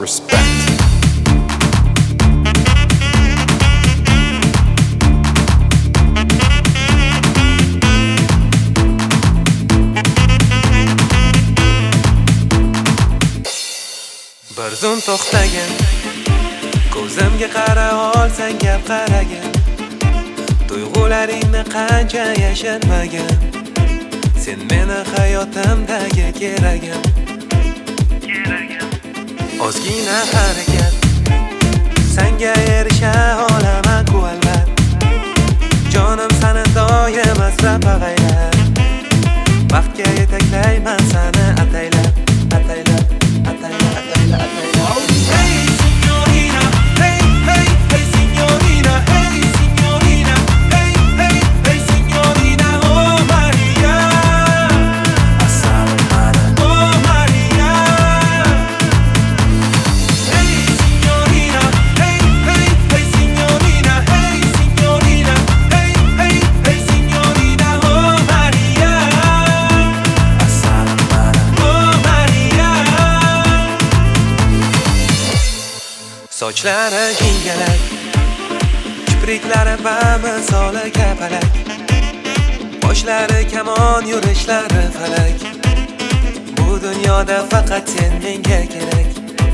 Bir zum to'xtagin, ko'zimga qara olsang gap qaragin. Tuyg'ularingni qancha yashirmagin, sen meni hayotimdagi keragim. Ozgina harakat, senga erisha olaman-ku albat. Jonim seni doim asrab avaylab, vaqtga yetaklayman seni ataylab, ataylab, ataylab, ataylab, ataylab. Hey signorina, hey hey hey signorina, hey signorina, hey hey hey signorina, oh Maria, assalmana, oh Maria. Hey signorina, hey hey hey signorina, hey signorina, hey hey hey signorina, oh Maria, assalmana, oh Maria. Sochlari jingalak, kipriklari bamisoli kapalak, boshlari kamon, yurishlari falak. Bu dunyoda faqat sen menga kerak.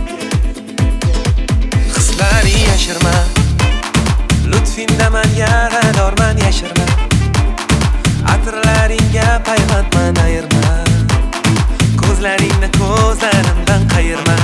Hislari yashirma, lutfingdaman yaradorman yashirma. Atirlaringga payvandman ayirma, ko'zlaringni ko'zlarimdan qayirma.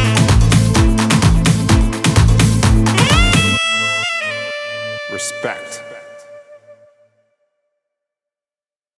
Respect.